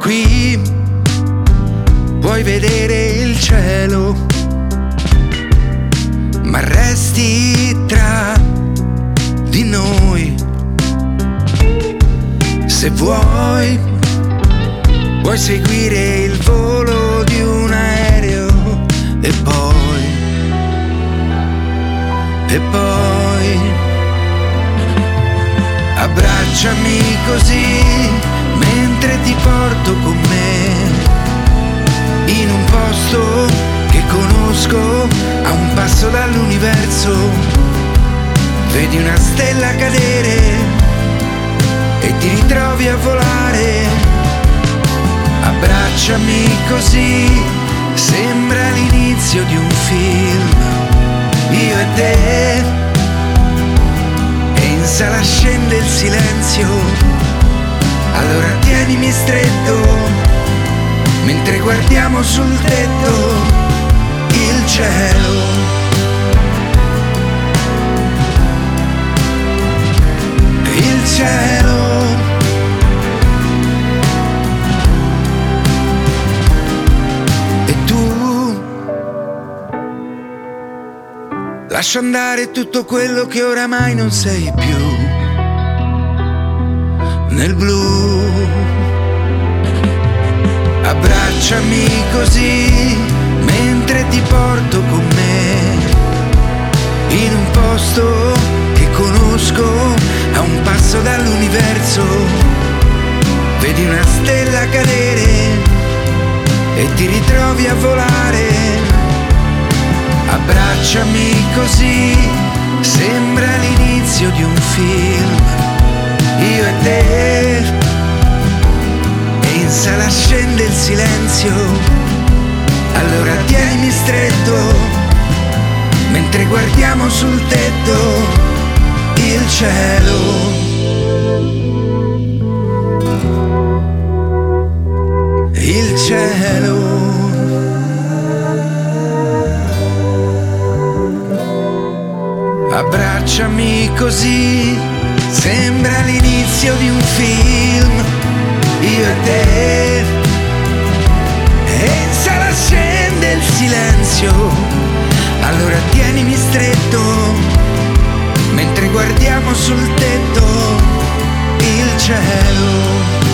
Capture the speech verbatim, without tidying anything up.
qui puoi vedere il cielo, ma resti tra di noi. Se vuoi, puoi seguire il volo di un aereo e poi, e poi abbracciami così mentre ti porto con me in un posto che conosco a un passo dall'universo. Vedi una stella cadere e ti ritrovi a volare. Abbracciami così, sembra l'inizio di un film, io e te, e in sala scende il silenzio. Allora tienimi stretto mentre guardiamo sul tetto il cielo. Il cielo. E tu lascia andare tutto quello che oramai non sei più. Nel blu abbracciami così mentre ti porto con me in un posto che conosco a un passo dall'universo. Vedi una stella cadere e ti ritrovi a volare. Abbracciami così, sembra l'inizio di un film, io e te, e in sala scende il silenzio. Allora tienimi stretto mentre guardiamo sul tetto il cielo. Il cielo. Abbracciami così, sembra l'inizio di un film, io e te, e in sala scende il silenzio. Allora tienimi stretto mentre guardiamo sul tetto il cielo.